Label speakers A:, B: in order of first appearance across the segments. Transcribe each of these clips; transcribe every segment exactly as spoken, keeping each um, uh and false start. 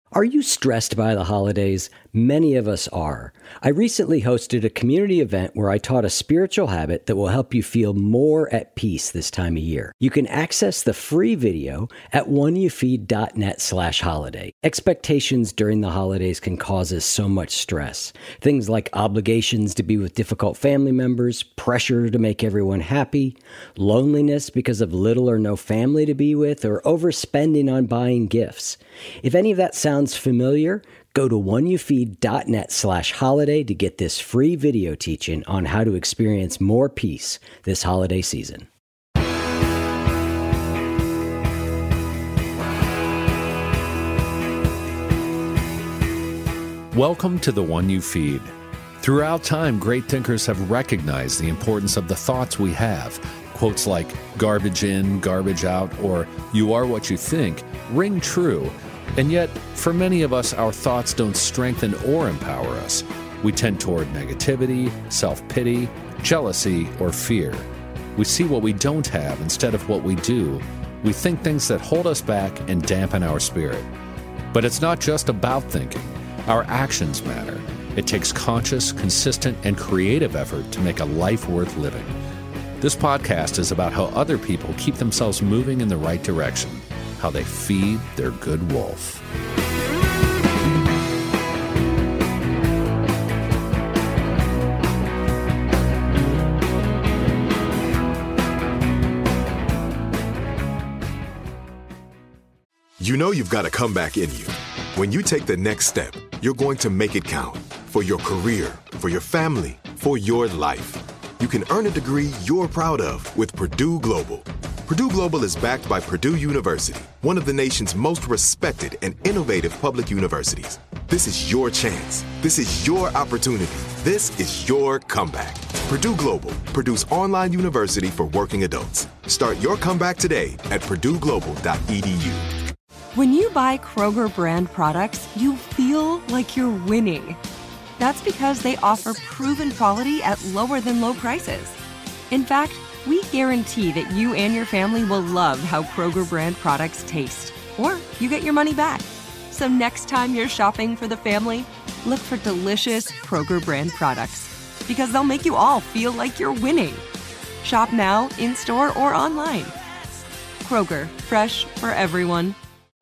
A: Are you stressed by the holidays? Many of us are. I recently hosted a community event where I taught a spiritual habit that will help you feel more at peace this time of year. You can access the free video at oneyoufeed.net slash holiday. Expectations during the holidays can cause us so much stress. Things like obligations to be with difficult family members, pressure to make everyone happy, loneliness because of little or no family to be with, or overspending on buying gifts. If any of that sounds familiar, go to oneyoufeed.net slash holiday to get this free video teaching on how to experience more peace this holiday season.
B: Welcome to the One You Feed. Throughout time, great thinkers have recognized the importance of the thoughts we have. Quotes like garbage in, garbage out, or you are what you think ring true. And yet, for many of us, our thoughts don't strengthen or empower us. We tend toward negativity, self-pity, jealousy, or fear. We see what we don't have instead of what we do. We think things that hold us back and dampen our spirit. But it's not just about thinking. Our actions matter. It takes conscious, consistent, and creative effort to make a life worth living. This podcast is about how other people keep themselves moving in the right direction, how they feed their good wolf.
C: You know you've got a comeback in you. When you take the next step, you're going to make it count. For your career, for your family, for your life. You can earn a degree you're proud of with Purdue Global. Purdue Global is backed by Purdue University, one of the nation's most respected and innovative public universities. This is your chance. This is your opportunity. This is your comeback. Purdue Global, Purdue's online university for working adults. Start your comeback today at purdue global dot e d u.
D: When you buy Kroger brand products, you feel like you're winning. That's because they offer proven quality at lower than low prices. In fact, we guarantee that you and your family will love how Kroger brand products taste, or you get your money back. So next time you're shopping for the family, look for delicious Kroger brand products, because they'll make you all feel like you're winning. Shop now, in-store, or online. Kroger, fresh for everyone.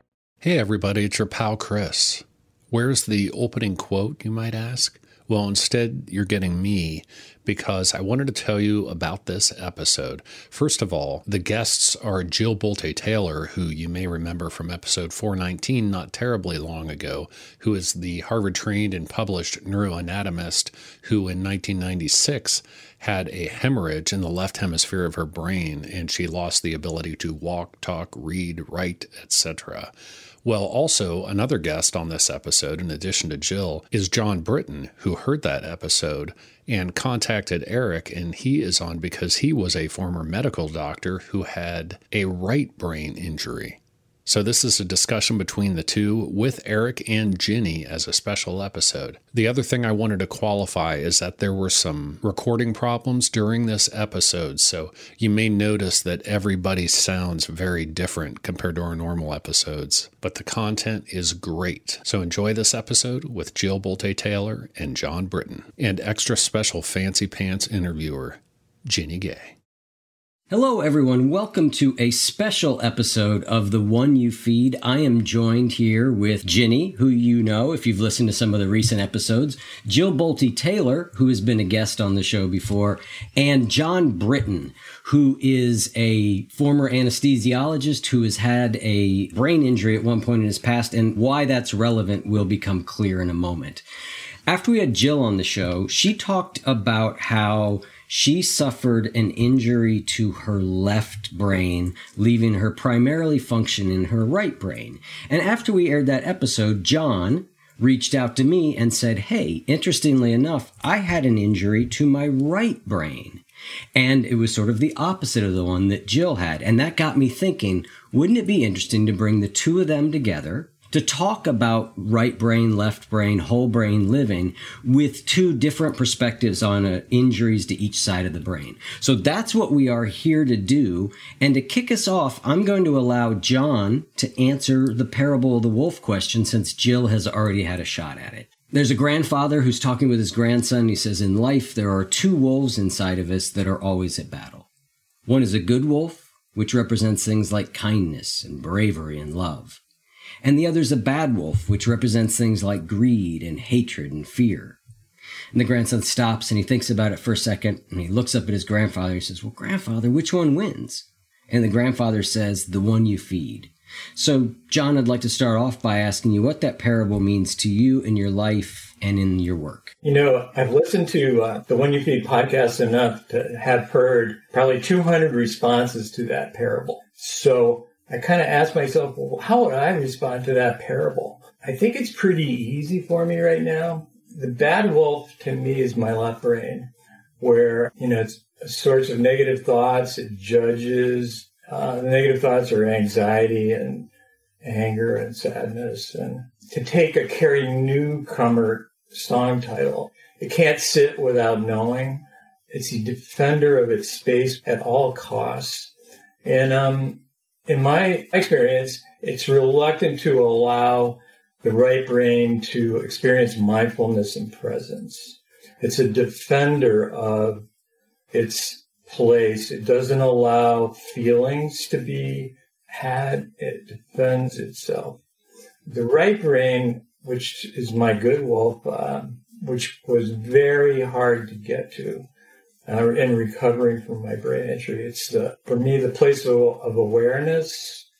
B: Hey everybody, it's your pal Chris. Where's the opening quote, you might ask? Well, instead, you're getting me, because I wanted to tell you about this episode. First of all, the guests are Jill Bolte Taylor, who you may remember from episode four nineteen not terribly long ago, who is the Harvard-trained and published neuroanatomist who in nineteen ninety-six had a hemorrhage in the left hemisphere of her brain, and she lost the ability to walk, talk, read, write, et cetera. Well, also, another guest on this episode, in addition to Jill, is John Britton, who heard that episode and contacted Eric, and he is on because he was a former medical doctor who had a right brain injury. So this is a discussion between the two with Eric and Ginny as a special episode. The other thing I wanted to qualify is that there were some recording problems during this episode, so you may notice that everybody sounds very different compared to our normal episodes, but the content is great. So enjoy this episode with Jill Bolte Taylor and John Britton, and extra special fancy pants interviewer, Ginny Gay.
A: Hello, everyone. Welcome to a special episode of the One You Feed. I am joined here with Ginny, who you know if you've listened to some of the recent episodes, Jill Bolte Taylor, who has been a guest on the show before, and John Britton, who is a former anesthesiologist who has had a brain injury at one point in his past, and why that's relevant will become clear in a moment. After we had Jill on the show, she talked about how she suffered an injury to her left brain, leaving her primarily function in her right brain. And after we aired that episode, John reached out to me and said, hey, interestingly enough, I had an injury to my right brain. And it was sort of the opposite of the one that Jill had. And that got me thinking, wouldn't it be interesting to bring the two of them together to talk about right brain, left brain, whole brain living with two different perspectives on uh, injuries to each side of the brain. So that's what we are here to do. And to kick us off, I'm going to allow John to answer the parable of the wolf question, since Jill has already had a shot at it. There's a grandfather who's talking with his grandson. He says, in life, there are two wolves inside of us that are always at battle. One is a good wolf, which represents things like kindness and bravery and love. And the other's a bad wolf, which represents things like greed and hatred and fear. And the grandson stops and he thinks about it for a second, and he looks up at his grandfather and he says, well, grandfather, which one wins? And the grandfather says, the one you feed. So, John, I'd like to start off by asking you what that parable means to you in your life and in your work.
E: You know, I've listened to uh, the One You Feed podcast enough to have heard probably two hundred responses to that parable. So I kind of asked myself, well, how would I respond to that parable? I think it's pretty easy for me right now. The bad wolf to me is my left brain, where, you know, it's a source of negative thoughts. It judges. Uh, the negative thoughts are anxiety and anger and sadness. And to take a Carrie Newcomer song title, it can't sit without knowing. It's a defender of its space at all costs. And, um, in my experience, it's reluctant to allow the right brain to experience mindfulness and presence. It's a defender of its place. It doesn't allow feelings to be had. It defends itself. The right brain, which is my good wolf, um, which was very hard to get to, Uh, in recovering from my brain injury. It's, the, for me, the place of, of awareness,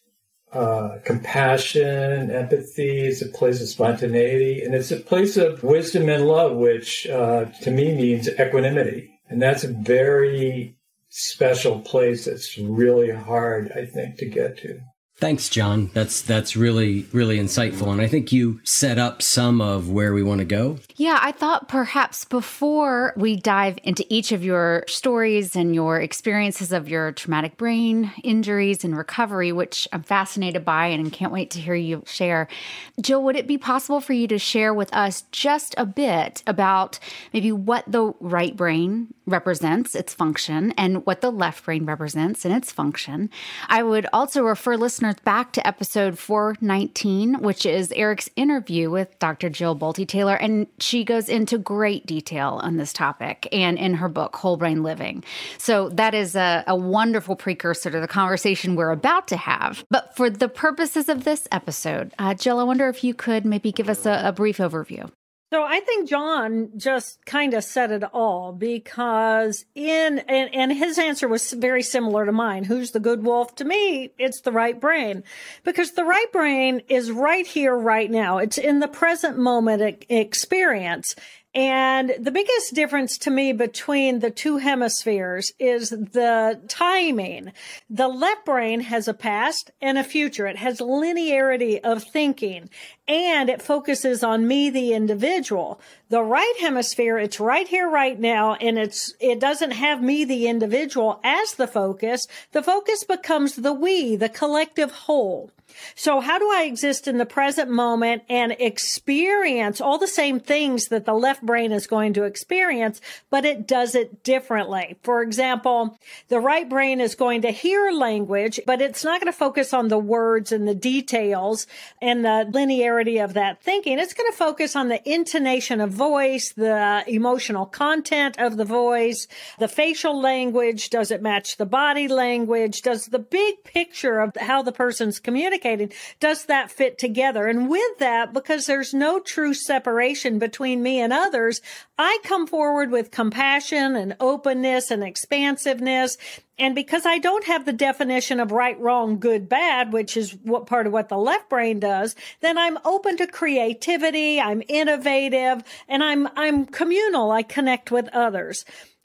E: uh, compassion, empathy. It's a place of spontaneity. And it's a place of wisdom and love, which uh, to me means equanimity. And that's a very special place that's really hard, I think, to get to.
A: Thanks, John. That's that's really, really insightful. And I think you set up some of where we want to go.
F: Yeah, I thought perhaps before we dive into each of your stories and your experiences of your traumatic brain injuries and recovery, which I'm fascinated by and can't wait to hear you share. Jill, would it be possible for you to share with us just a bit about maybe what the right brain represents, its function, and what the left brain represents and its function? I would also refer listeners back to episode four nineteen, which is Eric's interview with Doctor Jill Bolte Taylor, and she goes into great detail on this topic and in her book, Whole Brain Living. So that is a, a wonderful precursor to the conversation we're about to have. But for the purposes of this episode, uh, Jill, I wonder if you could maybe give us a, a brief overview.
G: So I think John just kind of said it all, because in, and, and his answer was very similar to mine. Who's the good wolf? To me, it's the right brain, because the right brain is right here, right now. It's in the present moment experience. And the biggest difference to me between the two hemispheres is the timing. The left brain has a past and a future. It has linearity of thinking, and it focuses on me, the individual. The right hemisphere, it's right here, right now, and it's it doesn't have me, the individual, as the focus. The focus becomes the we, the collective whole. So how do I exist in the present moment and experience all the same things that the left brain is going to experience, but it does it differently? For example, the right brain is going to hear language, but it's not going to focus on the words and the details and the linearity of that thinking. It's going to focus on the intonation of voice, the emotional content of the voice, the facial language. Does it match the body language? Does the big picture of how the person's communicating, does that fit together? And with that, because there's no true separation between me and others, I come forward with compassion and openness and expansiveness. And because I don't have the definition of right, wrong, good, bad, which is what part of what the left brain does, then I'm open to creativity, I'm innovative, and I'm I'm communal. I connect with others.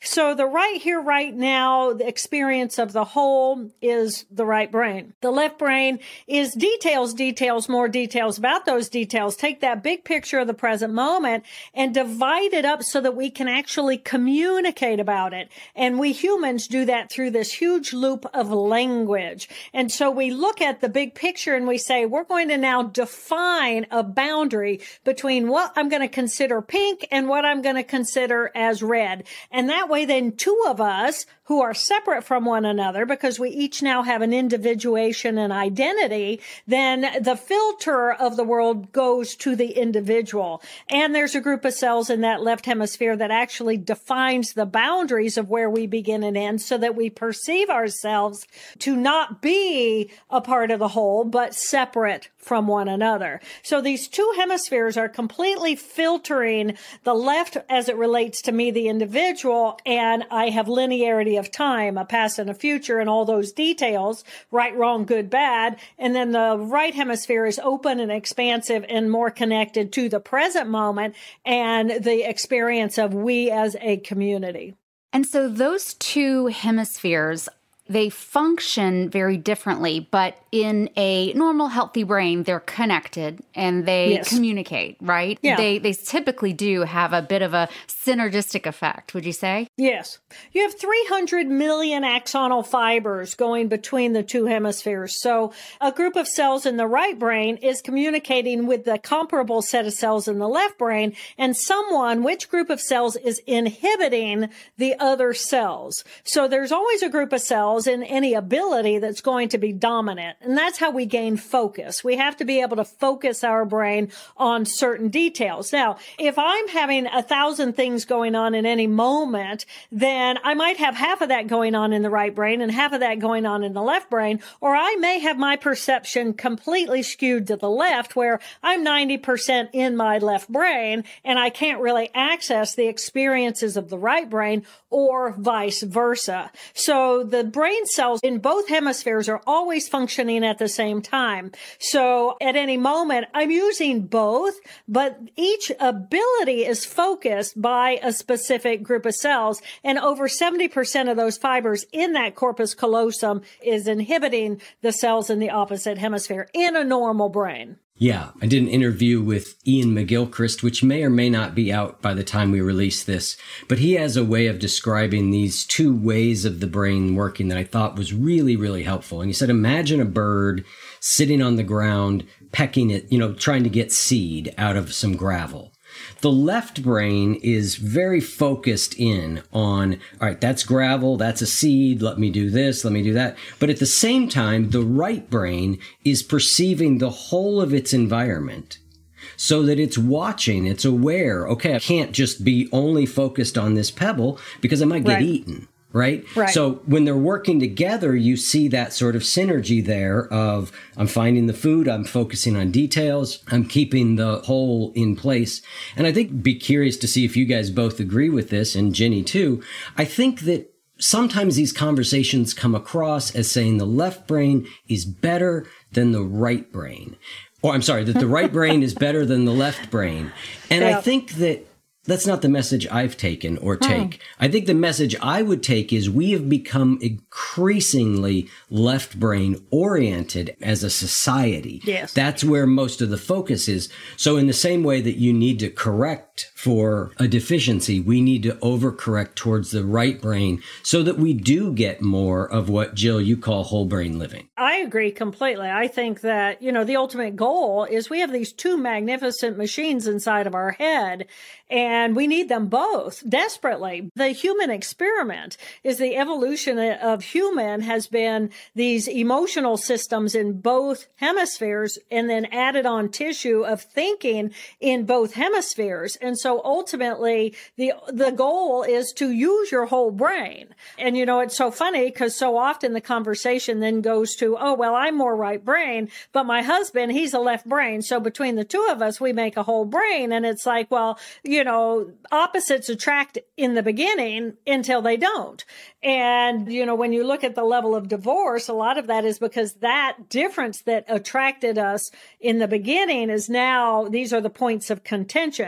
G: So the right here, right now, the experience of the whole is the right brain. The left brain is details, details, more details about those details. Take that big picture of the present moment and divide it up so that we can actually communicate about it. And we humans do that through this huge loop of language. And so we look at the big picture and we say, we're going to now define a boundary between what I'm going to consider pink and what I'm going to consider as red. And that way, then two of us who are separate from one another, because we each now have an individuation and identity, then the filter of the world goes to the individual. And there's a group of cells in that left hemisphere that actually defines the boundaries of where we begin and end so that we perceive ourselves to not be a part of the whole, but separate from one another. So these two hemispheres are completely filtering the left as it relates to me, the individual, and I have linearity of time, a past and a future, and all those details, right, wrong, good, bad. And then the right hemisphere is open and expansive and more connected to the present moment and the experience of we as a community.
F: And so those two hemispheres, they function very differently, but in a normal, healthy brain, they're connected and they
G: yes.
F: communicate, right?
G: Yeah.
F: They they typically do have a bit of a synergistic effect, would you say?
G: Yes. You have three hundred million axonal fibers going between the two hemispheres. So a group of cells in the right brain is communicating with the comparable set of cells in the left brain, and someone, which group of cells is inhibiting the other cells. So there's always a group of cells in any ability that's going to be dominant. And that's how we gain focus. We have to be able to focus our brain on certain details. Now, if I'm having a thousand things going on in any moment, then I might have half of that going on in the right brain and half of that going on in the left brain, or I may have my perception completely skewed to the left where I'm ninety percent in my left brain and I can't really access the experiences of the right brain, or vice versa. So the brain cells in both hemispheres are always functioning at the same time. So at any moment, I'm using both, but each ability is focused by a specific group of cells. And over seventy percent of those fibers in that corpus callosum is inhibiting the cells in the opposite hemisphere in a normal brain.
A: Yeah, I did an interview with Ian McGilchrist, which may or may not be out by the time we release this, but he has a way of describing these two ways of the brain working that I thought was really, really helpful. And he said, imagine a bird sitting on the ground, pecking it, you know, trying to get seed out of some gravel. The left brain is very focused in on, all right, that's gravel, that's a seed, let me do this, let me do that. But at the same time, the right brain is perceiving the whole of its environment so that it's watching, it's aware, okay, I can't just be only focused on this pebble because I might get
G: right.
A: eaten. Right?
G: Right.
A: So when they're working together, you see that sort of synergy there of I'm finding the food, I'm focusing on details, I'm keeping the whole in place. And I think be curious to see if you guys both agree with this, and Ginny too. I think that sometimes these conversations come across as saying the left brain is better than the right brain. Or I'm sorry, that the right brain is better than the left brain. And yeah. I think that that's not the message I've taken or take. Hmm. I think the message I would take is we have become increasingly left brain oriented as a society.
G: Yes.
A: That's where most of the focus is. So in the same way that you need to correct for a deficiency, we need to overcorrect towards the right brain so that we do get more of what, Jill, you call whole brain living.
G: I agree completely. I think that, you know, the ultimate goal is we have these two magnificent machines inside of our head, and we need them both desperately. The human experiment is the evolution of human has been these emotional systems in both hemispheres and then added on tissue of thinking in both hemispheres. And so ultimately the, the goal is to use your whole brain. And, you know, it's so funny because so often the conversation then goes to, oh, well, I'm more right brain, but my husband, he's a left brain. So between the two of us, we make a whole brain. And it's like, well, you know, opposites attract in the beginning until they don't. And, you know, when you look at the level of divorce, a lot of that is because that difference that attracted us in the beginning is now, these are the points of contention.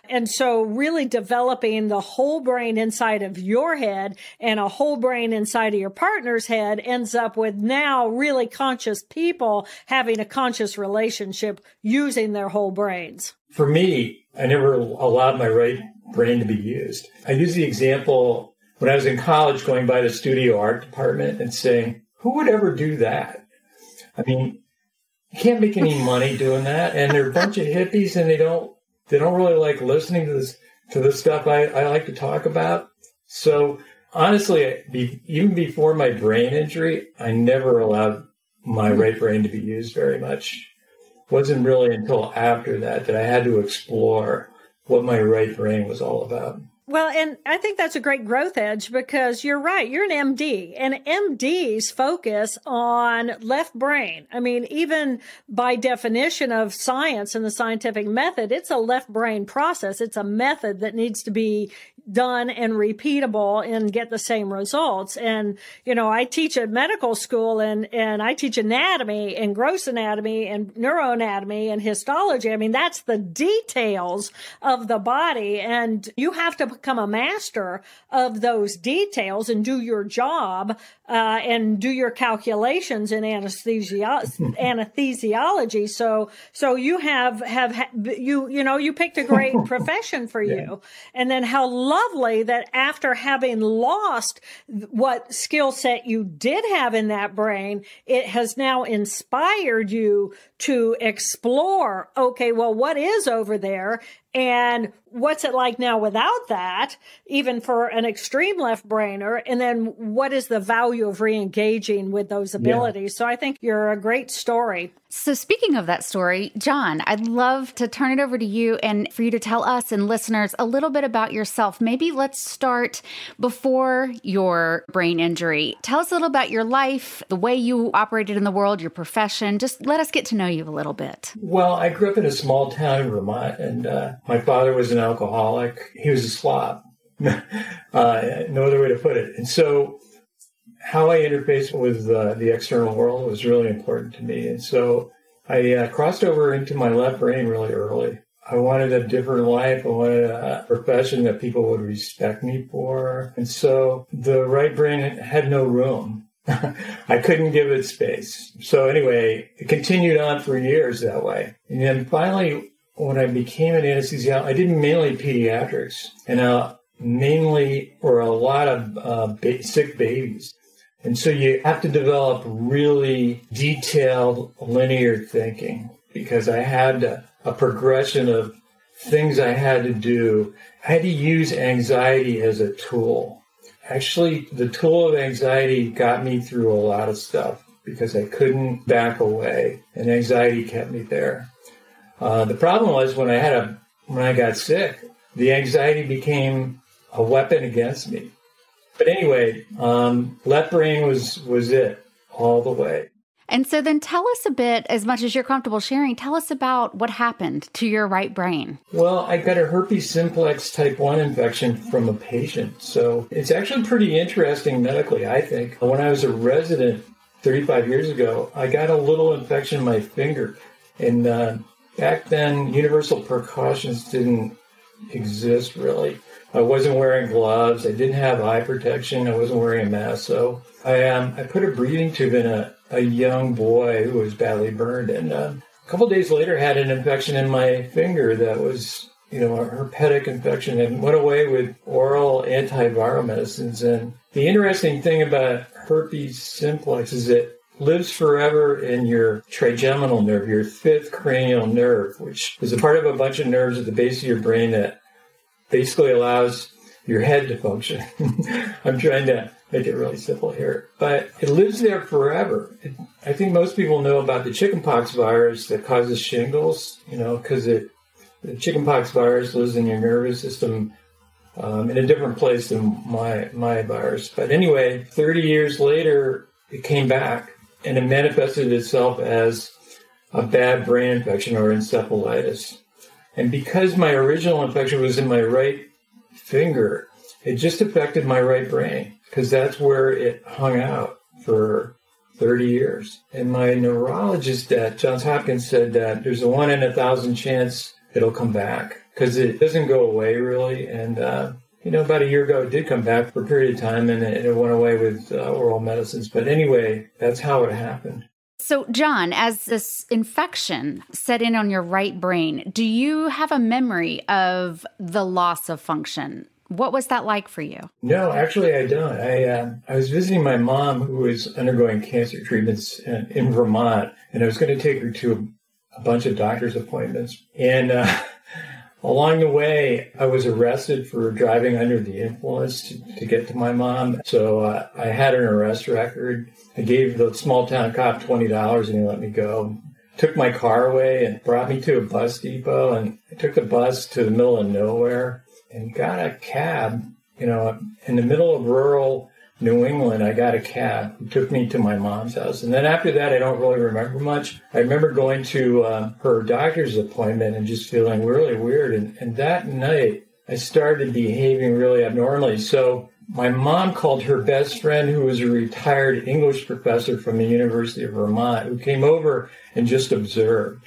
G: And so really developing the whole brain inside of your head and a whole brain inside of your partner's head ends up with now really conscious people having a conscious relationship using their whole brains.
E: For me, I never allowed my right brain to be used. I use the example when I was in college going by the studio art department and saying, who would ever do that? I mean, you can't make any money doing that. And they're a bunch of hippies and they don't They don't really like listening to this to the stuff I, I like to talk about. So honestly, be, even before my brain injury, I never allowed my right brain to be used very much. It wasn't really until after that that I had to explore what my right brain was all about.
G: Well, and I think that's a great growth edge because you're right. You're an M D and M Ds focus on left brain. I mean, even by definition of science and the scientific method, it's a left brain process. It's a method that needs to be done and repeatable and get the same results. And, you know, I teach at medical school and, and I teach anatomy and gross anatomy and neuroanatomy and histology. I mean, that's the details of the body. And you have to become a master of those details and do your job, uh, and do your calculations in anesthesia, anesthesiology. So, so you have, have, you, you know, you picked a great profession for you. Yeah. And then how lovely that after having lost what skill set you did have in that brain, it has now inspired you to explore, okay, well, what is over there? And what's it like now without that, even for an extreme left brainer? And then what is the value of re-engaging with those abilities? Yeah. So I think you're a great story.
F: So speaking of that story, John, I'd love to turn it over to you and for you to tell us and listeners a little bit about yourself. Maybe let's start before your brain injury. Tell us a little about your life, the way you operated in the world, your profession. Just let us get to know you a little bit.
E: Well, I grew up in a small town in Vermont, and uh, my father was an alcoholic. He was a slob. uh, no other way to put it. And so how I interface with uh, the external world was really important to me. And so I uh, crossed over into my left brain really early. I wanted a different life. I wanted a profession that people would respect me for. And so the right brain had no room. I couldn't give it space. So anyway, it continued on for years that way. And then finally, when I became an anesthesiologist, I did mainly pediatrics and uh, mainly for a lot of uh, ba- sick babies. And so you have to develop really detailed linear thinking because I had a, a progression of things I had to do. I had to use anxiety as a tool. Actually, the tool of anxiety got me through a lot of stuff because I couldn't back away, and anxiety kept me there. Uh, the problem was when I had a when I got sick, the anxiety became a weapon against me. But anyway, um, left brain was was it all the way.
F: And so then tell us a bit, as much as you're comfortable sharing, tell us about what happened to your right brain.
E: Well, I got a herpes simplex type one infection from a patient. So it's actually pretty interesting medically, I think. When I was a resident thirty-five years ago, I got a little infection in my finger. And uh, back then, universal precautions didn't exist really. I wasn't wearing gloves. I didn't have eye protection. I wasn't wearing a mask. So I um, I put a breathing tube in a, a young boy who was badly burned. And uh, a couple of days later, had an infection in my finger that was, you know, a herpetic infection and went away with oral antiviral medicines. And the interesting thing about herpes simplex is it lives forever in your trigeminal nerve, your fifth cranial nerve, which is a part of a bunch of nerves at the base of your brain that basically allows your head to function. I'm trying to make it really simple here. But it lives there forever. It, I think most people know about the chickenpox virus that causes shingles, you know, because it the chickenpox virus lives in your nervous system um, in a different place than my, my virus. But anyway, thirty years later, it came back and it manifested itself as a bad brain infection or encephalitis. And because my original infection was in my right finger, it just affected my right brain because that's where it hung out for thirty years. And my neurologist at Johns Hopkins said that there's a one in a thousand chance it'll come back. because it doesn't go away really. And, uh, you know, about a year ago, it did come back for a period of time, and it, it went away with uh, oral medicines. But anyway, that's how it happened.
F: So, John, as this infection set in on your right brain, do you have a memory of the loss of function? What was that like for you?
E: No, actually, I don't. I uh, I was visiting my mom, who was undergoing cancer treatments in, in Vermont, and I was going to take her to a, a bunch of doctor's appointments. And uh, along the way, I was arrested for driving under the influence to, to get to my mom. So uh, I had an arrest record. I gave the small town cop twenty dollars and he let me go. Took my car away and brought me to a bus depot. And I took the bus to the middle of nowhere and got a cab. You know, in the middle of rural New England, I got a cab who took me to my mom's house. And then after that, I don't really remember much. I remember going to uh, her doctor's appointment and just feeling really weird. And, and that night, I started behaving really abnormally. So my mom called her best friend, who was a retired English professor from the University of Vermont, who came over and just observed.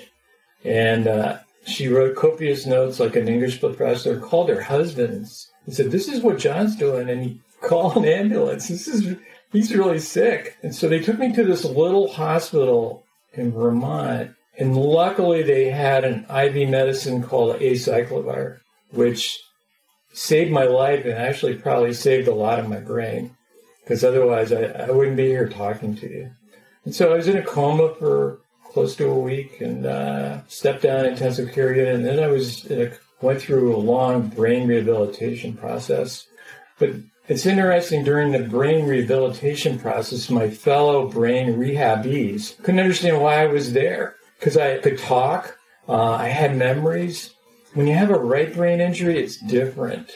E: And uh, she wrote copious notes like an English professor, called her husband and said, "This is what John's doing, and he call an ambulance. This is he's really sick." And so they took me to this little hospital in Vermont, and luckily they had an I V medicine called acyclovir, which saved my life and actually probably saved a lot of my brain, because otherwise I, I wouldn't be here talking to you. And so I was in a coma for close to a week and uh, stepped down intensive care unit, and then I was in a, went through a long brain rehabilitation process. But it's interesting, during the brain rehabilitation process, my fellow brain rehabees couldn't understand why I was there, because I could talk, uh, I had memories. When you have a right brain injury, it's different.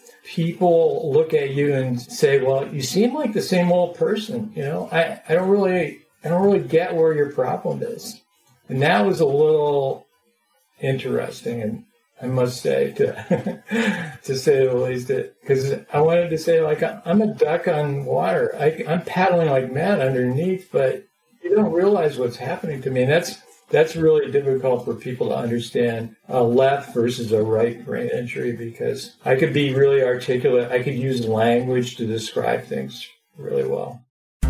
E: People look at you and say, "Well, you seem like the same old person. You know, I, I don't really, I don't really get where your problem is." And that was a little interesting, and I must say, to to say the least, because I wanted to say, like, I'm a duck on water. I, I'm paddling like mad underneath, but you don't realize what's happening to me. And that's that's really difficult for people to understand, a left versus a right brain injury, because I could be really articulate. I could use language to describe things really well.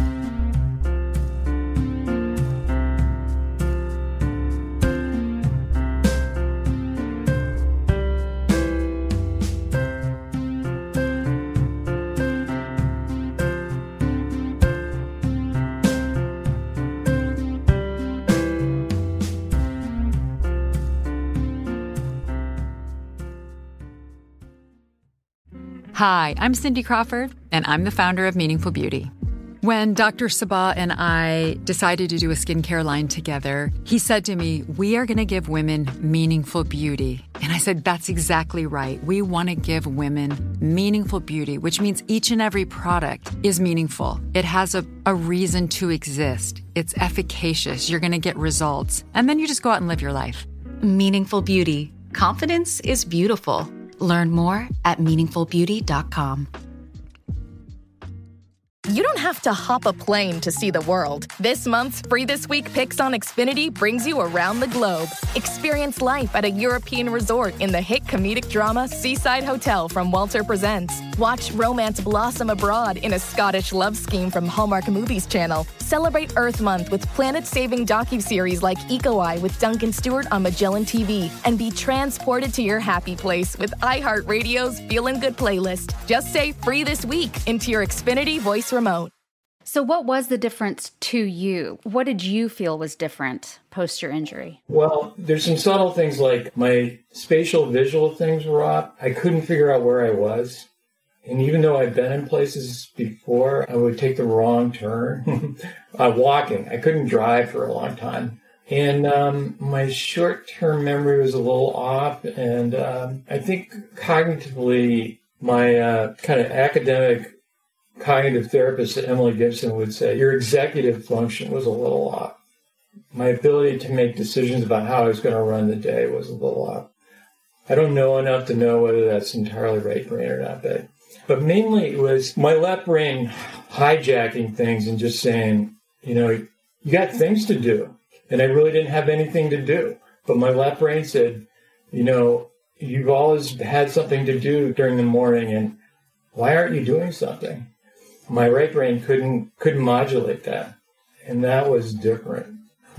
H: Hi, I'm Cindy Crawford, and I'm the founder of Meaningful Beauty. When Doctor Sabah and I decided to do a skincare line together, he said to me, "We are going to give women meaningful beauty." And I said, "That's exactly right. We want to give women meaningful beauty," which means each and every product is meaningful. It has a, a reason to exist. It's efficacious. You're going to get results. And then you just go out and live your life.
I: Meaningful Beauty. Confidence is beautiful. Learn more at meaningful beauty dot com.
J: You don't have to hop a plane to see the world. This month's Free This Week Picks on Xfinity brings you around the globe. Experience life at a European resort in the hit comedic drama Seaside Hotel from Walter Presents. Watch romance blossom abroad in a Scottish love scheme from Hallmark Movies Channel. Celebrate Earth Month with planet-saving docuseries like Eco Eye with Duncan Stewart on Magellan T V. And be transported to your happy place with iHeartRadio's Feelin' Good playlist. Just say Free This Week into your Xfinity voice remote.
F: So what was the difference to you? What did you feel was different post your injury?
E: Well, there's some subtle things, like my spatial visual things were off. I couldn't figure out where I was. And even though I'd been in places before, I would take the wrong turn. uh, walking. I couldn't drive for a long time. And um, my short-term memory was a little off. And um, I think cognitively, my uh, kind of academic cognitive therapist Emily Gibson would say, your executive function was a little off. My ability to make decisions about how I was going to run the day was a little off. I don't know enough to know whether that's entirely right brain or not, but, but mainly it was my left brain hijacking things and just saying, you know, you got things to do. And I really didn't have anything to do. But my left brain said, you know, you've always had something to do during the morning, and why aren't you doing something? My right brain couldn't couldn't modulate that, and that was different.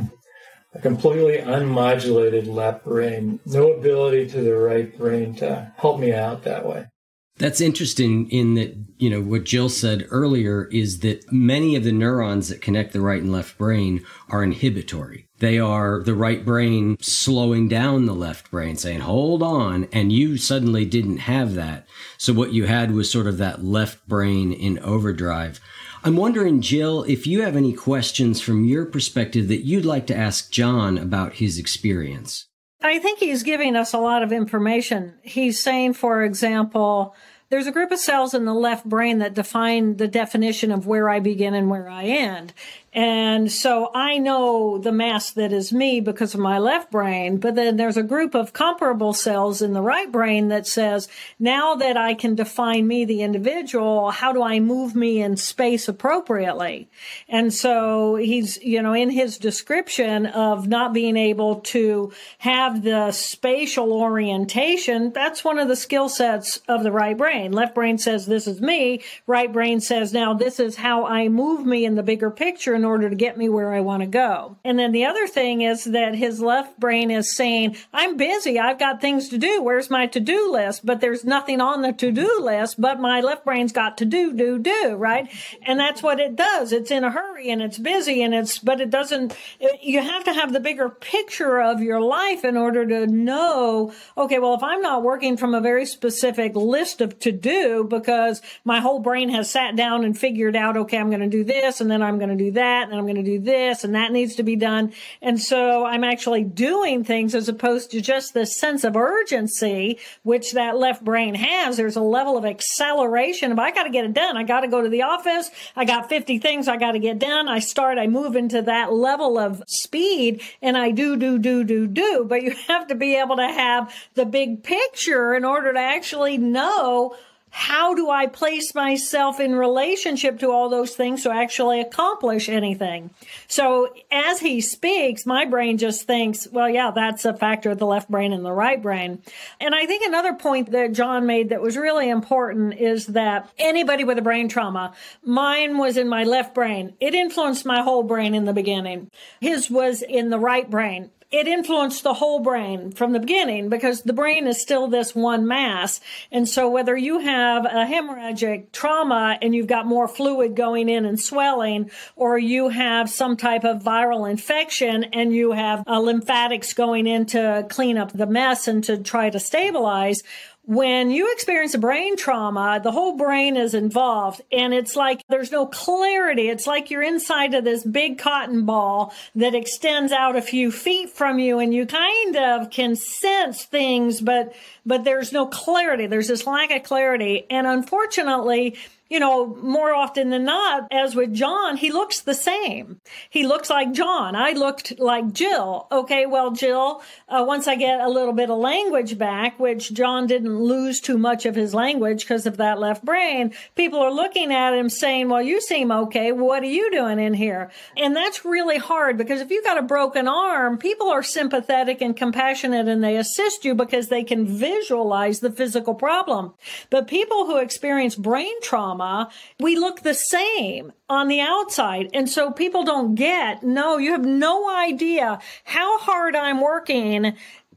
E: A completely unmodulated left brain, no ability to the right brain to help me out that way.
A: That's interesting in that, you know, what Jill said earlier is that many of the neurons that connect the right and left brain are inhibitory. They are the right brain slowing down the left brain, saying, hold on. And you suddenly didn't have that. So what you had was sort of that left brain in overdrive. I'm wondering, Jill, if you have any questions from your perspective that you'd like to ask John about his experience.
G: I think he's giving us a lot of information. He's saying, for example, there's a group of cells in the left brain that define the definition of where I begin and where I end. And so I know the mass that is me because of my left brain, but then there's a group of comparable cells in the right brain that says, now that I can define me, the individual, how do I move me in space appropriately? And so he's, you know, in his description of not being able to have the spatial orientation, that's one of the skill sets of the right brain. Left brain says, this is me. Right brain says, now this is how I move me in the bigger picture in order to get me where I want to go. And then the other thing is that his left brain is saying, I'm busy. I've got things to do. Where's my to-do list? But there's nothing on the to-do list, but my left brain's got to do, do, do, right? And that's what it does. It's in a hurry and it's busy and it's, but it doesn't, it, you have to have the bigger picture of your life in order to know, okay, well, if I'm not working from a very specific list of to-do because my whole brain has sat down and figured out, okay, I'm going to do this and then I'm going to do that. And I'm going to do this and that needs to be done. And so I'm actually doing things as opposed to just this sense of urgency, which that left brain has. There's a level of acceleration of, I got to get it done. I got to go to the office. I got fifty things I got to get done. I start, I move into that level of speed and I do, do, do, do, do. But you have to be able to have the big picture in order to actually know, how do I place myself in relationship to all those things to actually accomplish anything? So as he speaks, my brain just thinks, well, yeah, that's a factor of the left brain and the right brain. And I think another point that John made that was really important is that anybody with a brain trauma, mine was in my left brain. It influenced my whole brain in the beginning. His was in the right brain. It influenced the whole brain from the beginning because the brain is still this one mass. And so whether you have a hemorrhagic trauma and you've got more fluid going in and swelling, or you have some type of viral infection and you have uh, lymphatics going in to clean up the mess and to try to stabilize, when you experience a brain trauma, the whole brain is involved and it's like there's no clarity. It's like you're inside of this big cotton ball that extends out a few feet from you and you kind of can sense things, but, but there's no clarity. There's this lack of clarity. And unfortunately, you know, more often than not, as with John, he looks the same. He looks like John. I looked like Jill. Okay, well, Jill, uh, once I get a little bit of language back, which John didn't lose too much of his language because of that left brain, people are looking at him saying, well, you seem okay. What are you doing in here? And that's really hard because if you've got a broken arm, people are sympathetic and compassionate and they assist you because they can visualize the physical problem. But people who experience brain trauma, we look the same on the outside. And so people don't get, no, you have no idea how hard I'm working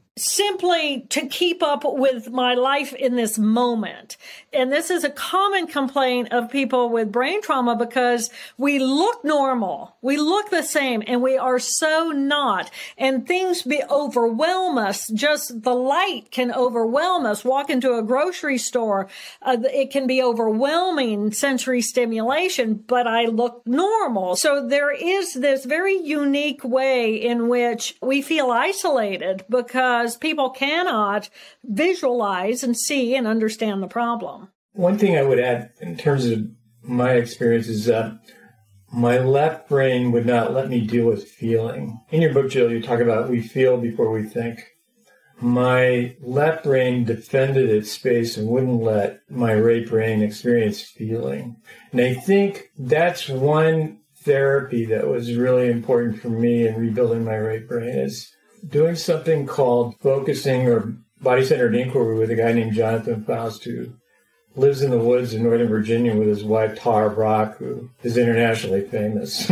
G: simply to keep up with my life in this moment. And this is a common complaint of people with brain trauma because we look normal. We look the same and we are so not. And things be overwhelm us. Just the light can overwhelm us. Walk into a grocery store. Uh, it can be overwhelming sensory stimulation, but I look normal. So there is this very unique way in which we feel isolated because people cannot visualize and see and understand the problem.
E: One thing I would add in terms of my experience is uh, my left brain would not let me deal with feeling. In your book, Jill, you talk about we feel before we think. My left brain defended its space and wouldn't let my right brain experience feeling. And I think that's one therapy that was really important for me in rebuilding my right brain is doing something called focusing or body-centered inquiry with a guy named Jonathan Faust, who lives in the woods in Northern Virginia with his wife, Tara Brach, who is internationally famous.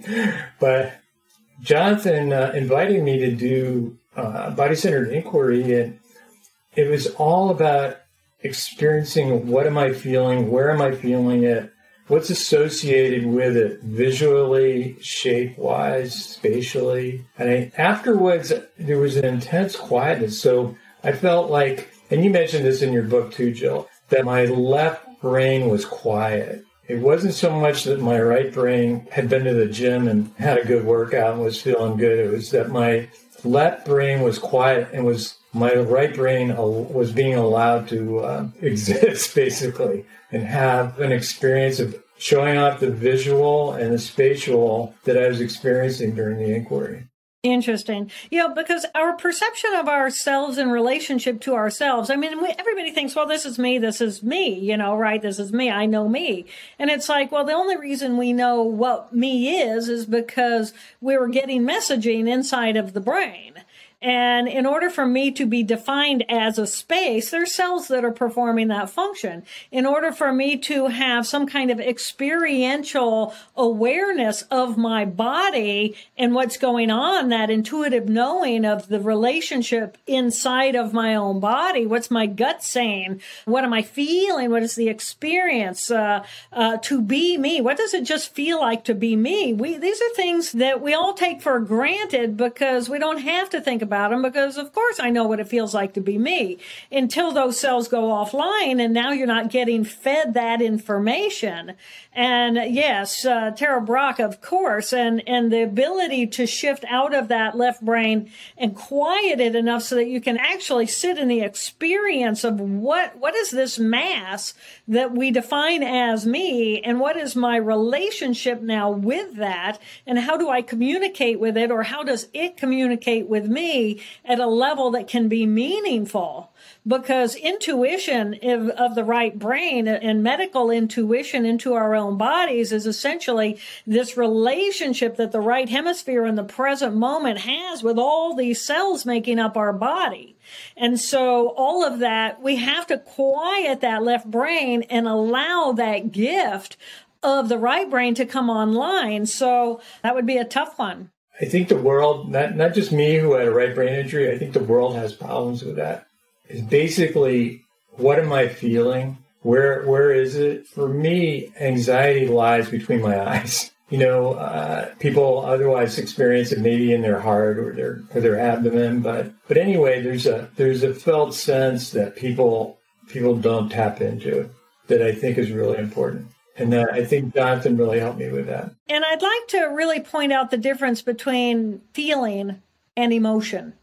E: But Jonathan uh, invited me to do uh, body-centered inquiry, and it was all about experiencing what am I feeling, where am I feeling it, what's associated with it visually, shape-wise, spatially. And I, afterwards, there was an intense quietness. So I felt like, and you mentioned this in your book too, Jill, that my left brain was quiet. It wasn't so much that my right brain had been to the gym and had a good workout and was feeling good. It was that my left brain was quiet and was my right brain was being allowed to uh, exist, basically, and have an experience of showing off the visual and the spatial that I was experiencing during the inquiry.
G: Interesting. Yeah, because our perception of ourselves in relationship to ourselves, I mean, we, everybody thinks, well, this is me, this is me, you know, right? This is me, I know me. And it's like, well, the only reason we know what me is, is because we were getting messaging inside of the brain. And in order for me to be defined as a space, there's cells that are performing that function. In order for me to have some kind of experiential awareness of my body and what's going on, that intuitive knowing of the relationship inside of my own body, what's my gut saying? What am I feeling? What is the experience uh, uh, to be me? What does it just feel like to be me? We, these are things that we all take for granted because we don't have to think about about them because, of course, I know what it feels like to be me until those cells go offline, and now you're not getting fed that information. And yes, uh, Tara Brach, of course, and, and the ability to shift out of that left brain and quiet it enough so that you can actually sit in the experience of what, what is this mass that we define as me, and what is my relationship now with that, and how do I communicate with it, or how does it communicate with me at a level that can be meaningful? Because intuition of, of the right brain and medical intuition into our own bodies is essentially this relationship that the right hemisphere in the present moment has with all these cells making up our body. And so all of that, we have to quiet that left brain and allow that gift of the right brain to come online. So that would be a tough one.
E: I think the world, not, not just me who had a right brain injury, I think the world has problems with that. It's basically, what am I feeling? Where Where is it? For me, anxiety lies between my eyes. You know, uh, people otherwise experience it maybe in their heart or their or their abdomen, but but anyway, there's a there's a felt sense that people people don't tap into that I think is really important. And uh, I think Jonathan really helped me with that.
G: And I'd like to really point out the difference between feeling and emotion.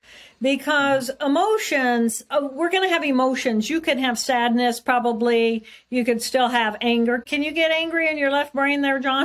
G: Because emotions, uh, we're going to have emotions. You could have sadness, probably. You could still have anger. Can you get angry in your left brain there, John?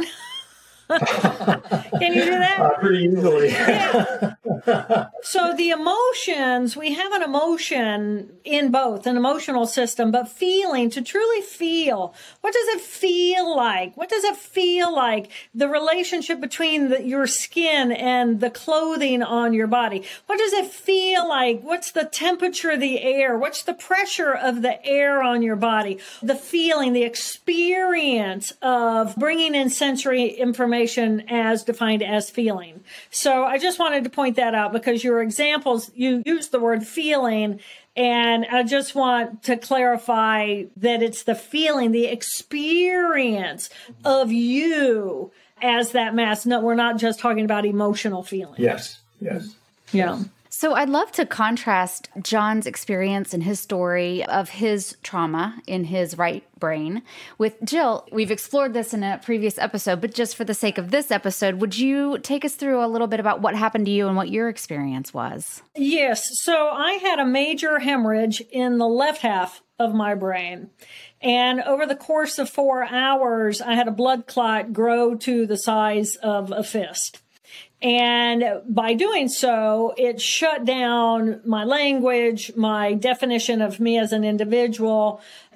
G: Can you do that?
E: Uh, pretty easily.
G: Yeah. So the emotions, we have an emotion in both, an emotional system, but feeling, to truly feel. What does it feel like? What does it feel like? The relationship between the, your skin and the clothing on your body. What does it feel like? What's the temperature of the air? What's the pressure of the air on your body? The feeling, the experience of bringing in sensory information as defined as feeling. So I just wanted to point that out because your examples, you use the word feeling, and I just want to clarify that it's the feeling, the experience of you as that mass. No, we're not just talking about emotional feeling.
E: Yes, yes.
G: Yeah.
F: So I'd love to contrast John's experience and his story of his trauma in his right brain with Jill. We've explored this in a previous episode, but just for the sake of this episode, would you take us through a little bit about what happened to you and what your experience was?
G: Yes. So I had a major hemorrhage in the left half of my brain. And over the course of four hours, I had a blood clot grow to the size of a fist. And by doing so, it shut down my language, my definition of me as an individual.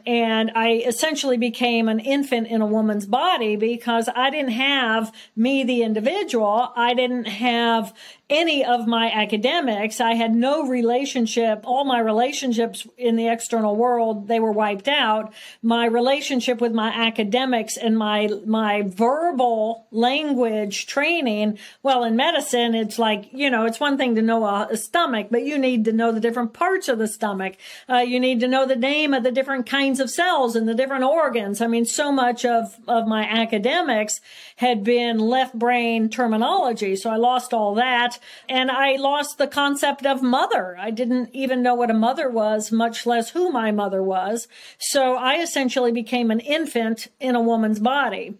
G: And I essentially became an infant in a woman's body because I didn't have me, the individual. I didn't have any of my academics. I had no relationship. All my relationships in the external world, they were wiped out. My relationship with my academics and my, my verbal language training. Well, in medicine, it's like, you know, it's one thing to know a, a stomach, but you need to know the different parts of the stomach. Uh, you need to know the name of the different kinds of cells and the different organs. I mean, so much of, of my academics had been left brain terminology. So I lost all that. And I lost the concept of mother. I didn't even know what a mother was, much less who my mother was. So I essentially became an infant in a woman's body.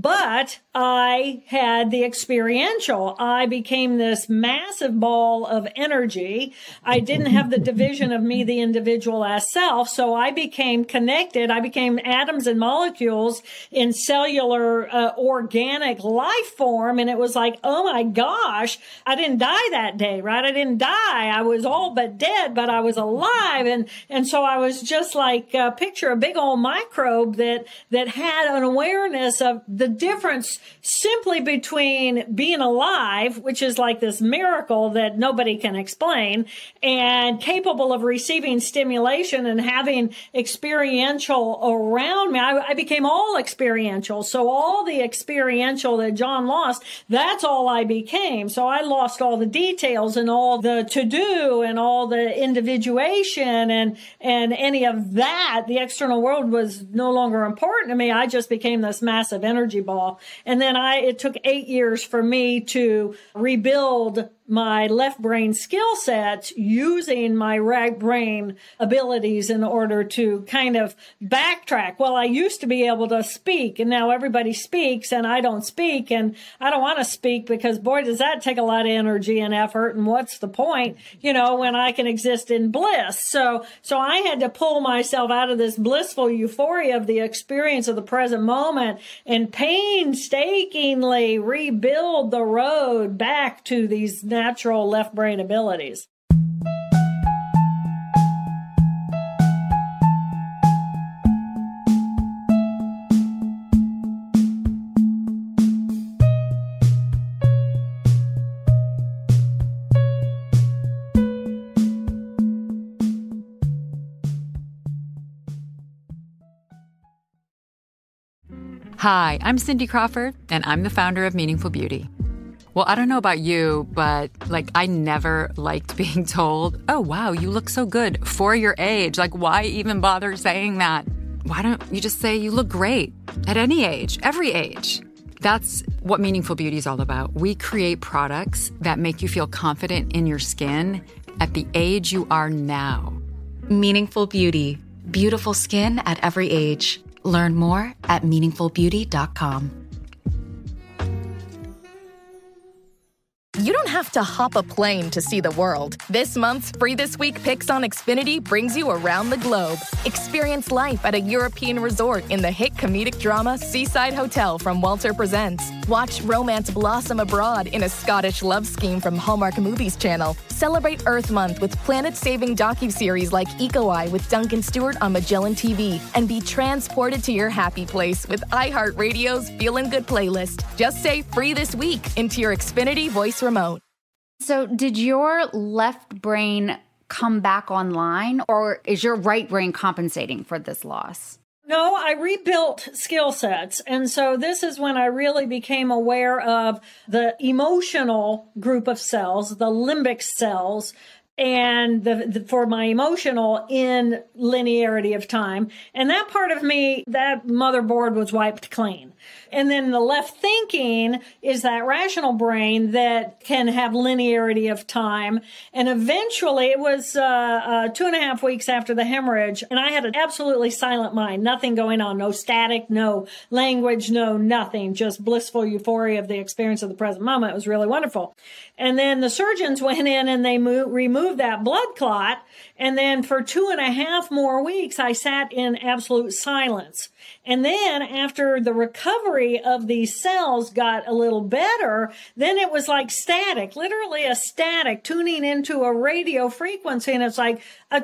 G: But I had the experiential. I became this massive ball of energy. I didn't have the division of me, the individual, as self. So I became connected. I became atoms and molecules in cellular, uh, organic life form. And it was like, oh my gosh, I didn't die that day, right? I didn't die. I was all but dead, but I was alive. And, and so I was just like, uh, picture a big old microbe that, that had an awareness of the difference simply between being alive, which is like this miracle that nobody can explain, and capable of receiving stimulation and having experiential around me. I, I became all experiential. So all the experiential that John lost, that's all I became. So I lost all the details and all the to-do and all the individuation and, and any of that. The external world was no longer important to me. I just became this massive energy ball. And then I, it took eight years for me to rebuild my left brain skill sets using my right brain abilities in order to kind of backtrack. Well, I used to be able to speak, and now everybody speaks and I don't speak, and I don't want to speak because boy, does that take a lot of energy and effort. And what's the point, you know, when I can exist in bliss? So, so I had to pull myself out of this blissful euphoria of the experience of the present moment and painstakingly rebuild the road back to these natural left brain abilities.
H: Hi, I'm Cindy Crawford, and I'm the founder of Meaningful Beauty. Well, I don't know about you, but like I never liked being told, oh, wow, you look so good for your age. Like, why even bother saying that? Why don't you just say you look great at any age, every age? That's what Meaningful Beauty is all about. We create products that make you feel confident in your skin at the age you are now.
I: Meaningful Beauty. Beautiful skin at every age. Learn more at meaningful beauty dot com.
J: You don't have to hop a plane to see the world. This month's Free This Week Picks on Xfinity brings you around the globe. Experience life at a European resort in the hit comedic drama Seaside Hotel from Walter Presents. Watch romance blossom abroad in a Scottish love scheme from Hallmark Movies Channel. Celebrate Earth Month with planet-saving docuseries like Eco-Eye with Duncan Stewart on Magellan T V. And be transported to your happy place with iHeartRadio's Feelin' Good playlist. Just say Free This Week into your Xfinity voice remote.
F: So did your left brain come back online, or is your right brain compensating for this loss?
G: No, I rebuilt skill sets. And so this is when I really became aware of the emotional group of cells, the limbic cells, and the, the, for my emotional in linearity of time. And that part of me, that motherboard was wiped clean. And then the left thinking is that rational brain that can have linearity of time. And eventually it was uh, uh, two and a half weeks after the hemorrhage, and I had an absolutely silent mind, nothing going on, no static, no language, no nothing, just blissful euphoria of the experience of the present moment. It was really wonderful. And then the surgeons went in and they moved, removed that blood clot. And then for two and a half more weeks, I sat in absolute silence. And then after the recovery of these cells got a little better, then it was like static, literally a static, tuning into a radio frequency. And it's like, and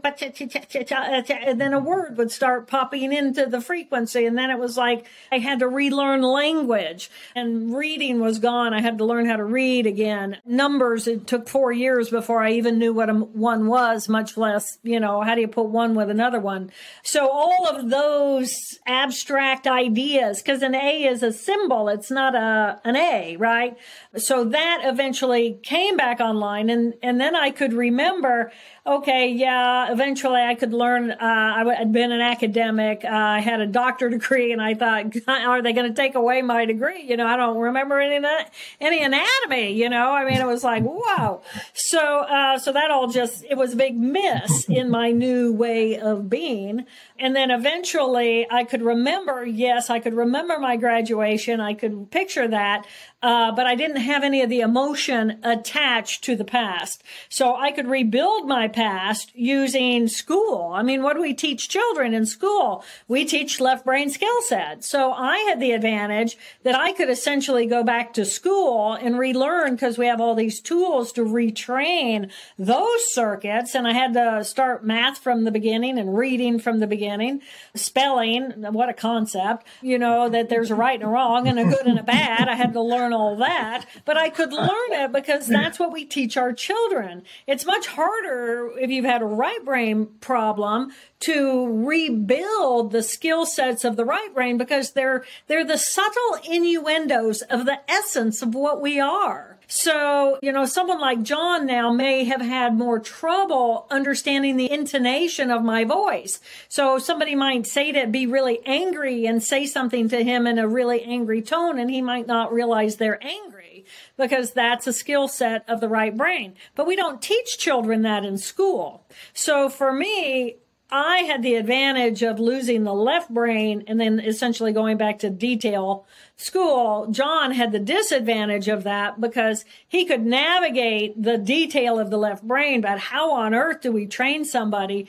G: then a word would start popping into the frequency. And then it was like I had to relearn language, and reading was gone. I had to learn how to read again. Numbers, it took four years before I even knew what a one was, much less, you know, how do you put one with another one? So all of those abstract ideas, because an A is a symbol, it's not a an A, right? So that eventually came back online, and, and then I could remember, okay, yeah, eventually I could learn. Uh, I had been an academic. Uh, I had a doctor degree, and I thought, are they going to take away my degree? You know, I don't remember any any anatomy. You know, I mean, it was like, wow. So, uh, so that all just, it was a big miss in my new way of being. And then eventually I could remember, yes, I could remember my graduation. I could picture that. Uh, but I didn't have any of the emotion attached to the past. So I could rebuild my past using school. I mean, what do we teach children in school? We teach left brain skill set. So I had the advantage that I could essentially go back to school and relearn, because we have all these tools to retrain those circuits. And I had to start math from the beginning and reading from the beginning, spelling. What a concept, you know, that there's a right and a wrong and a good and a bad. I had to learn all that, but I could learn it because that's what we teach our children. It's much harder if you've had a right brain problem to rebuild the skill sets of the right brain, because they're they're the subtle innuendos of the essence of what we are. So, you know, someone like John now may have had more trouble understanding the intonation of my voice. So somebody might say to be really angry and say something to him in a really angry tone, and he might not realize they're angry, because that's a skill set of the right brain. But we don't teach children that in school. So for me, I had the advantage of losing the left brain and then essentially going back to detail school. John had the disadvantage of that because he could navigate the detail of the left brain, but how on earth do we train somebody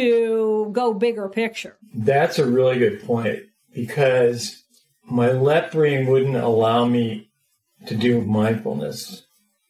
G: to go bigger picture?
E: That's a really good point, because my left brain wouldn't allow me to do mindfulness.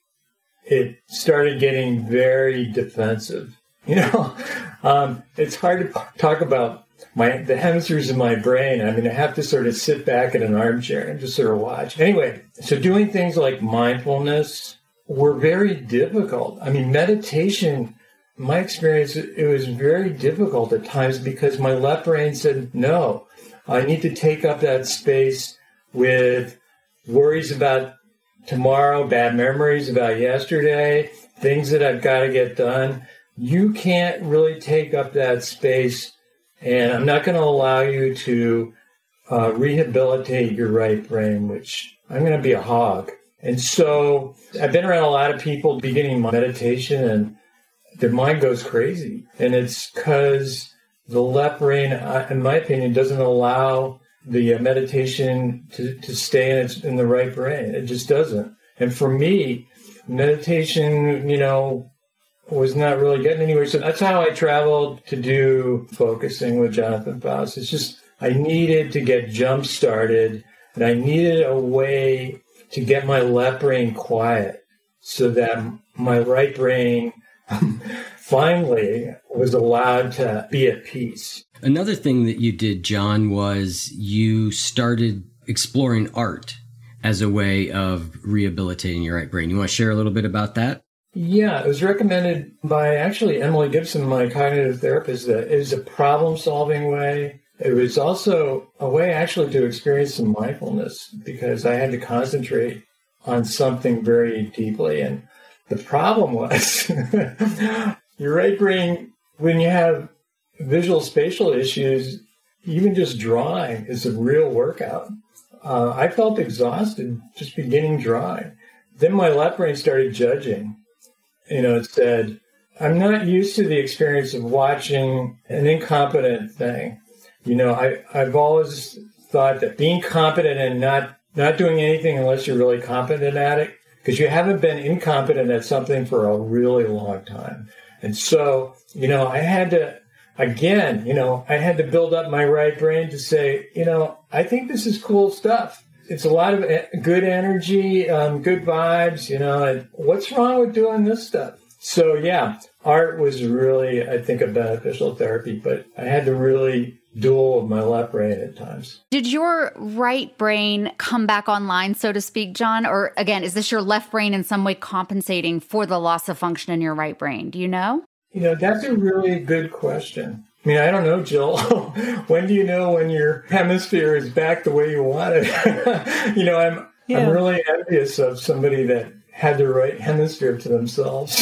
E: It started getting very defensive. You know, um, it's hard to talk about my the hemispheres of my brain. I mean, I have to sort of sit back in an armchair and just sort of watch. Anyway, so doing things like mindfulness were very difficult. I mean, meditation, my experience, it was very difficult at times because my left brain said, no, I need to take up that space with worries about tomorrow, bad memories about yesterday, things that I've got to get done. You can't really take up that space, and I'm not going to allow you to uh, rehabilitate your right brain, which I'm going to be a hog. And so I've been around a lot of people beginning meditation, and their mind goes crazy. And it's because the left brain, in my opinion, doesn't allow the meditation to, to stay in, its, in the right brain. It just doesn't. And for me, meditation, you know, was not really getting anywhere. So that's how I traveled to do focusing with Jonathan Faust. It's just, I needed to get jump started, and I needed a way to get my left brain quiet so that my right brain finally was allowed to be at peace.
A: Another thing that you did, John, was you started exploring art as a way of rehabilitating your right brain. You want to share a little bit about that?
E: Yeah, it was recommended by actually Emily Gibson, my cognitive therapist, that it was a problem-solving way. It was also a way actually to experience some mindfulness, because I had to concentrate on something very deeply. And the problem was your right brain, when you have visual spatial issues, even just drawing is a real workout. Uh, I felt exhausted just beginning drawing. Then my left brain started judging. You know, it said, I'm not used to the experience of watching an incompetent thing. You know, I, I've always thought that being competent and not, not doing anything unless you're really competent at it, because you haven't been incompetent at something for a really long time. And so, you know, I had to, again, you know, I had to build up my right brain to say, you know, I think this is cool stuff. It's a lot of good energy, um, good vibes, you know, and what's wrong with doing this stuff? So yeah, art was really, I think, a beneficial therapy, but I had to really duel with my left brain at times.
F: Did your right brain come back online, so to speak, John? Or again, is this your left brain in some way compensating for the loss of function in your right brain? Do you know?
E: You know, that's a really good question. I mean, I don't know, Jill. When do you know when your hemisphere is back the way you want it? you know, I'm yeah. I'm really envious of somebody that had the right hemisphere to themselves.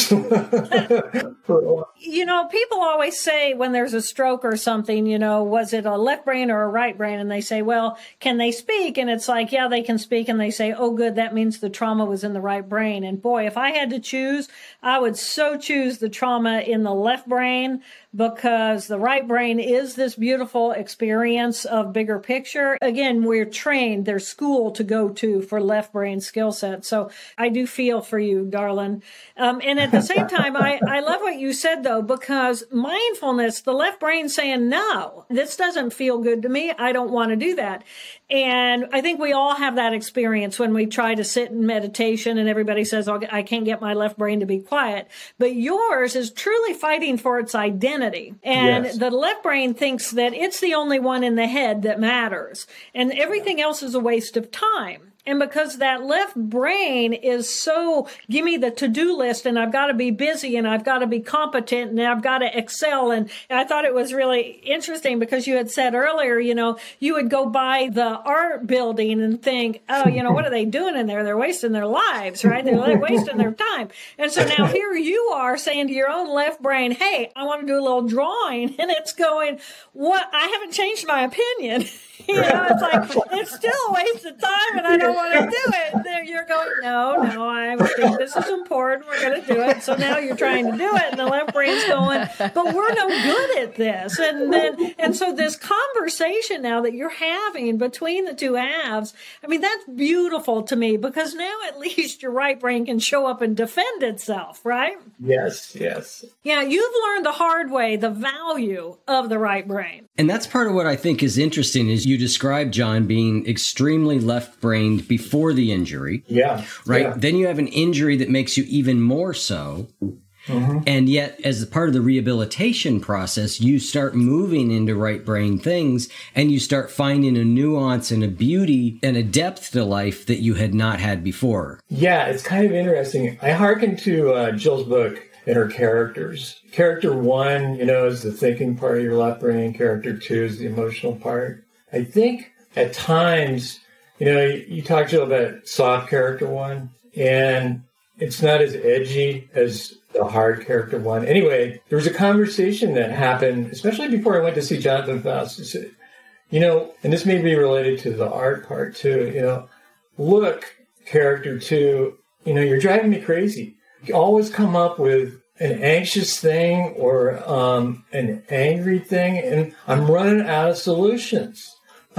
E: For a while.
G: You know, people always say when there's a stroke or something, you know, was it a left brain or a right brain? And they say, well, can they speak? And it's like, yeah, they can speak. And they say, oh, good, that means the trauma was in the right brain. And boy, if I had to choose, I would so choose the trauma in the left brain, because the right brain is this beautiful experience of bigger picture. Again, we're trained, there's school to go to for left brain skill set. So I do feel for you, darling. Um, and at the same time, I, I love what you said, though, because mindfulness, the left brain saying, no, this doesn't feel good to me. I don't want to do that. And I think we all have that experience when we try to sit in meditation and everybody says, oh, I can't get my left brain to be quiet. But yours is truly fighting for its identity. And yes. The left brain thinks that it's the only one in the head that matters. And everything else is a waste of time. And because that left brain is so, give me the to-do list and I've got to be busy and I've got to be competent and I've got to excel. And I thought it was really interesting because you had said earlier, you know, you would go by the art building and think, oh, you know, what are they doing in there? They're wasting their lives, right? They're wasting their time. And so now here you are saying to your own left brain, hey, I want to do a little drawing. And it's going, what? I haven't changed my opinion. You know, it's like, it's still a waste of time and I don't want to do it. Then you're going, no, no, I think this is important. We're going to do it. So now you're trying to do it. And the left brain's going, but we're no good at this. And then, and so this conversation now that you're having between the two halves, I mean, that's beautiful to me because now at least your right brain can show up and defend itself, right?
E: Yes, yes.
G: Yeah, you've learned the hard way, the value of the right brain.
A: And that's part of what I think is interesting is you described John being extremely left-brained before the injury.
E: Yeah.
A: Right?
E: Yeah.
A: Then you have an injury that makes you even more so. Mm-hmm. And yet, as part of the rehabilitation process, you start moving into right brain things and you start finding a nuance and a beauty and a depth to life that you had not had before.
E: Yeah, it's kind of interesting. I hearken to uh, Jill's book and her characters. Character one, you know, is the thinking part of your left brain. Character two is the emotional part. I think at times, you know, you, you talk, Jill, about soft character one, and it's not as edgy as the hard character one. Anyway, there was a conversation that happened, especially before I went to see Jonathan Faust. You know, and this may be related to the art part too, you know, look, character two, you know, you're driving me crazy. You always come up with an anxious thing or um, an angry thing, and I'm running out of solutions.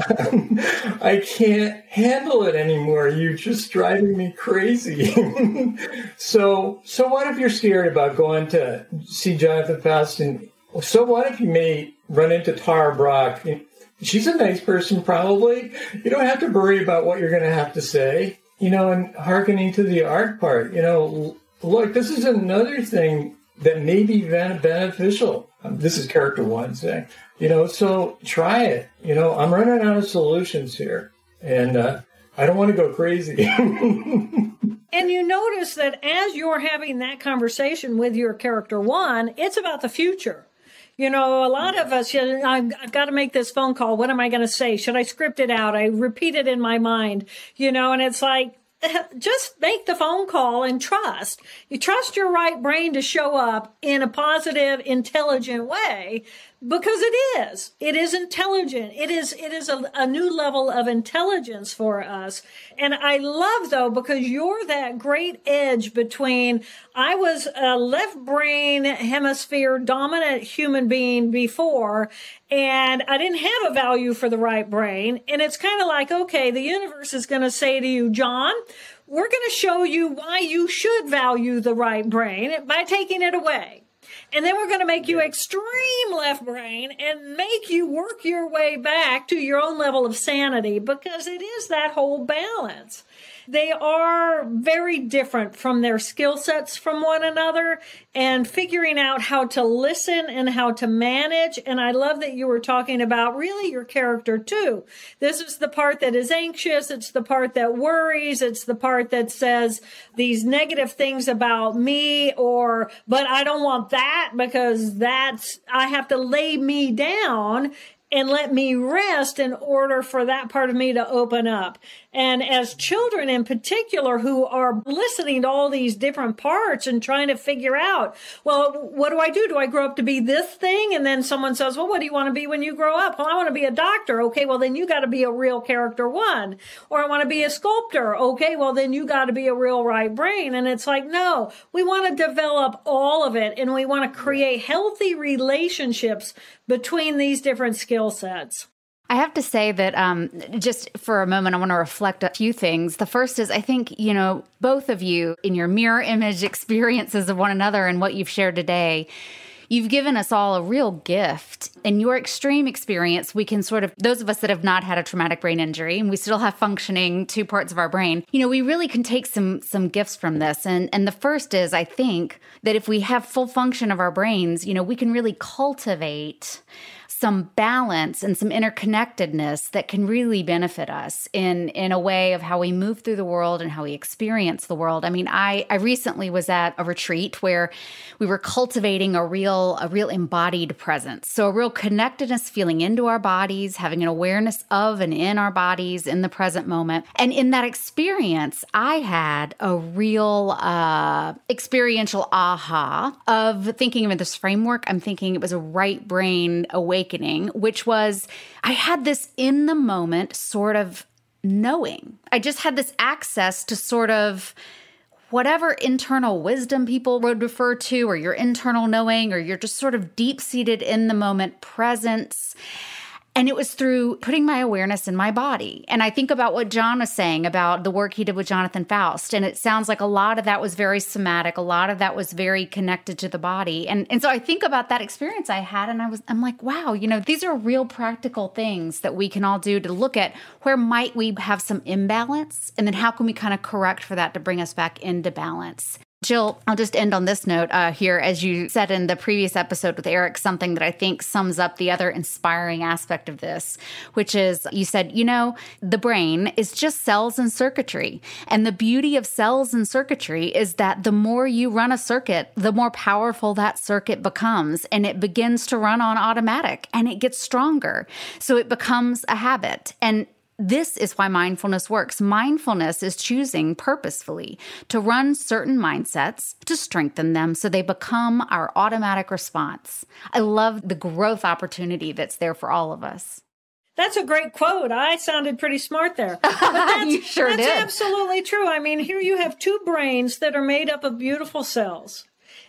E: I can't handle it anymore. You're just driving me crazy. so, so what if you're scared about going to see Jonathan Faust? And so what if you may run into Tara Brach? She's a nice person, probably. You don't have to worry about what you're going to have to say. You know, and hearkening to the art part, you know, look, this is another thing that may be beneficial. Um, this is character one saying, you know, so try it. You know, I'm running out of solutions here, and uh, I don't want to go crazy.
G: And you notice that as you're having that conversation with your character one, it's about the future. You know, a lot of us, you know, I've, I've got to make this phone call. What am I going to say? Should I script it out? I repeat it in my mind, you know, and it's like, just make the phone call and trust. You trust your right brain to show up in a positive, intelligent way because it is. It is intelligent. It is, it is a, a new level of intelligence for us. And I love, though, because you're that great edge between I was a left brain hemisphere dominant human being before, and I didn't have a value for the right brain. And it's kind of like, okay, the universe is going to say to you, John, we're going to show you why you should value the right brain by taking it away. And then we're going to make you extreme left brain and make you work your way back to your own level of sanity, because it is that whole balance. They are very different from their skill sets from one another, and figuring out how to listen and how to manage. And I love that you were talking about really your character too. This is the part that is anxious. It's the part that worries. It's the part that says these negative things about me, or, but I don't want that because that's, I have to lay me down and let me rest in order for that part of me to open up. And as children in particular who are listening to all these different parts and trying to figure out, well, what do I do? Do I grow up to be this thing? And then someone says, well, what do you want to be when you grow up? Well, I want to be a doctor. Okay, well, then you got to be a real character one. Or I want to be a sculptor. Okay, well, then you got to be a real right brain. And it's like, no, we want to develop all of it. And we want to create healthy relationships between these different skill sets.
F: I have to say that um, just for a moment, I want to reflect a few things. The first is, I think, you know, both of you in your mirror image experiences of one another and what you've shared today, you've given us all a real gift. In your extreme experience, we can sort of, those of us that have not had a traumatic brain injury and we still have functioning two parts of our brain, you know, we really can take some some gifts from this. And, and the first is, I think, that if we have full function of our brains, you know, we can really cultivate some balance and some interconnectedness that can really benefit us in, in a way of how we move through the world and how we experience the world. I mean, I, I recently was at a retreat where we were cultivating a real, a real embodied presence. So a real connectedness, feeling into our bodies, having an awareness of and in our bodies in the present moment. And in that experience, I had a real uh, experiential aha of thinking of this framework. I'm thinking it was a right brain awakening, which was, I had this in the moment sort of knowing. I just had this access to sort of whatever internal wisdom people would refer to, or your internal knowing, or you're just sort of deep-seated in the moment presence. And it was through putting my awareness in my body. And I think about what John was saying about the work he did with Jonathan Faust. And it sounds like a lot of that was very somatic. A lot of that was very connected to the body. And, and so I think about that experience I had, and I was, I'm like, wow, you know, these are real practical things that we can all do to look at where might we have some imbalance, and then how can we kind of correct for that to bring us back into balance. Jill, I'll just end on this note uh, here. As you said in the previous episode with Eric, something that I think sums up the other inspiring aspect of this, which is you said, you know, the brain is just cells and circuitry. And the beauty of cells and circuitry is that the more you run a circuit, the more powerful that circuit becomes. And it begins to run on automatic, and it gets stronger. So it becomes a habit. And this is why mindfulness works. Mindfulness is choosing purposefully to run certain mindsets, to strengthen them so they become our automatic response. I love the growth opportunity that's there for all of us.
G: That's a great quote. I sounded pretty smart there. But that's,
F: you sure
G: that's
F: did.
G: absolutely true. I mean, here you have two brains that are made up of beautiful cells.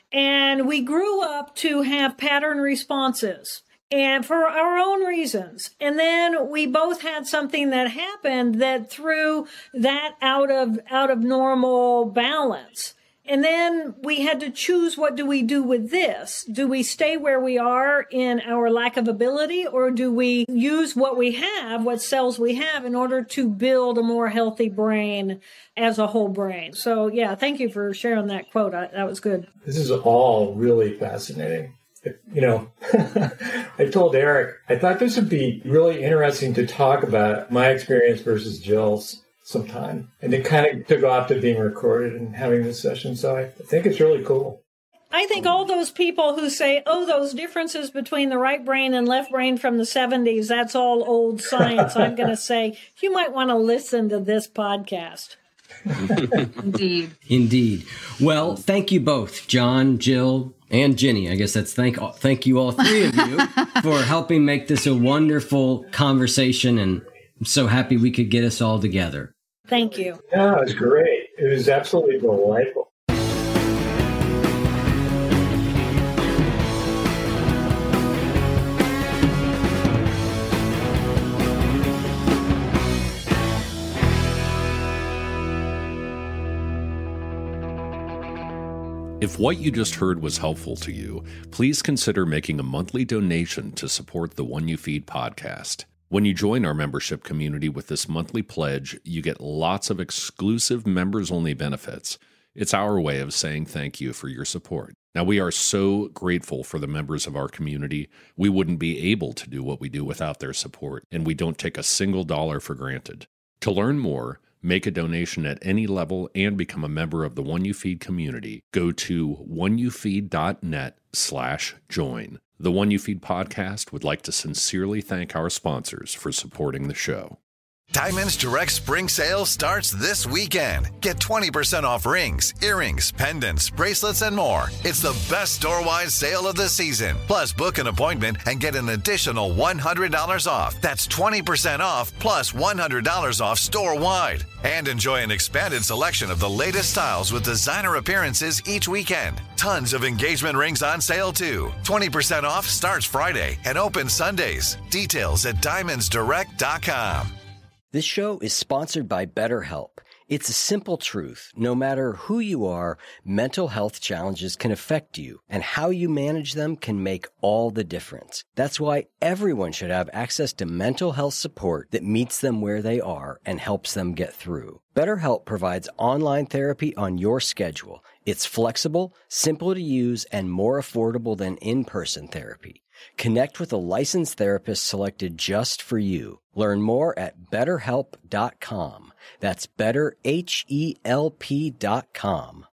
G: And we grew up to have pattern responses, and for our own reasons. And then we both had something that happened that threw that out of out of normal balance. And then we had to choose, what do we do with this? Do we stay where we are in our lack of ability, or do we use what we have, what cells we have, in order to build a more healthy brain as a whole brain? So, yeah, thank you for sharing that quote. I, that was good.
E: This is all really fascinating. You know, I told Eric, I thought this would be really interesting to talk about my experience versus Jill's sometime. And it kind of took off to being recorded and having this session. So I think it's really cool.
G: I think all those people who say, oh, those differences between the right brain and left brain from the seventies, that's all old science. I'm going to say, you might want to listen to this podcast.
F: Indeed.
A: Indeed. Well, thank you both, John, Jill, and Jenny. I guess that's thank thank you all three of you for helping make this a wonderful conversation, and I'm so happy we could get us all together.
G: Thank you.
E: Yeah, it was great. It was absolutely delightful.
B: If If what you just heard was helpful to you, please consider making a monthly donation to support the One You Feed podcast. When you join our membership community with this monthly pledge, you get lots of exclusive members-only benefits. It's our way of saying thank you for your support. Now, we are so grateful for the members of our community. We wouldn't be able to do what we do without their support, and we don't take a single dollar for granted. To learn more, make a donation at any level, and become a member of the One You Feed community, go to oneyoufeed.net slash join. The One You Feed podcast would like to sincerely thank our sponsors for supporting the show.
K: Diamonds Direct Spring Sale starts this weekend. Get twenty percent off rings, earrings, pendants, bracelets, and more. It's the best store-wide sale of the season. Plus, book an appointment and get an additional one hundred dollars off. That's twenty percent off plus one hundred dollars off store-wide. And enjoy an expanded selection of the latest styles with designer appearances each weekend. Tons of engagement rings on sale, too. twenty percent off starts Friday and opens Sundays. Details at diamonds direct dot com.
A: This show is sponsored by BetterHelp. It's a simple truth. No matter who you are, mental health challenges can affect you, and how you manage them can make all the difference. That's why everyone should have access to mental health support that meets them where they are and helps them get through. BetterHelp provides online therapy on your schedule. It's flexible, simple to use, and more affordable than in-person therapy. Connect with a licensed therapist selected just for you. Learn more at better help dot com. That's better H E L P dot com.